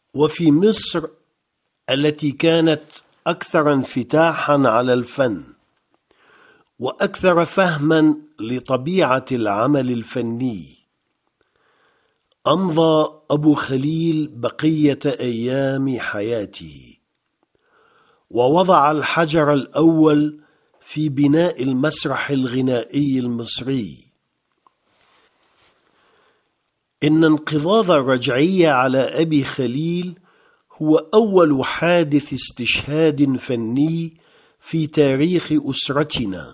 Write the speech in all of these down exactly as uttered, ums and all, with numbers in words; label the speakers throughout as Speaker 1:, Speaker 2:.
Speaker 1: وفي مصر التي كانت أكثر انفتاحا على الفن وأكثر فهما لطبيعة العمل الفني، أمضى أبو خليل بقية أيام حياته ووضع الحجر الأول في بناء المسرح الغنائي المصري. إن انقضاض الرجعية على أبي خليل هو أول حادث استشهاد فني في تاريخ أسرتنا.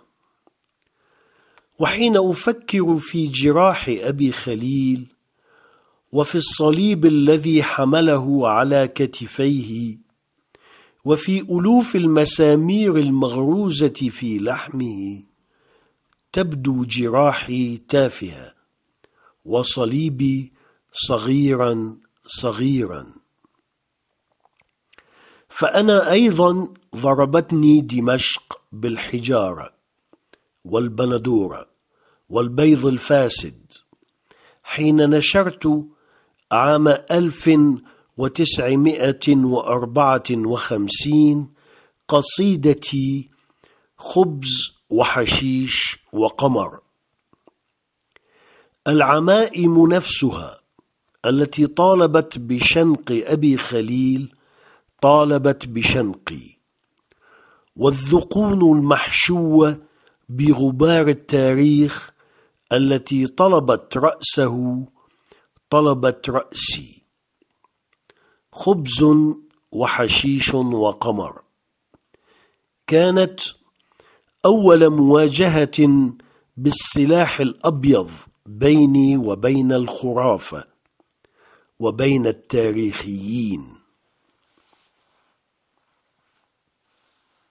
Speaker 1: وحين أفكر في جراح أبي خليل وفي الصليب الذي حمله على كتفيه وفي ألوف المسامير المغروزة في لحمه، تبدو جراحي تافهة وصليبي صغيرا صغيرا. فأنا أيضا ضربتني دمشق بالحجارة والبندورة والبيض الفاسد حين نشرت عام ألف وتسعمائة وأربعة وخمسين قصيدتي خبز وحشيش وقمر. العمائم نفسها التي طالبت بشنق أبي خليل طالبت بشنقي، والذقون المحشوة بغبار التاريخ التي طلبت رأسه طلبت رأسي. خبز وحشيش وقمر كانت أول مواجهة بالسلاح الأبيض بيني وبين الخرافة وبين التاريخيين.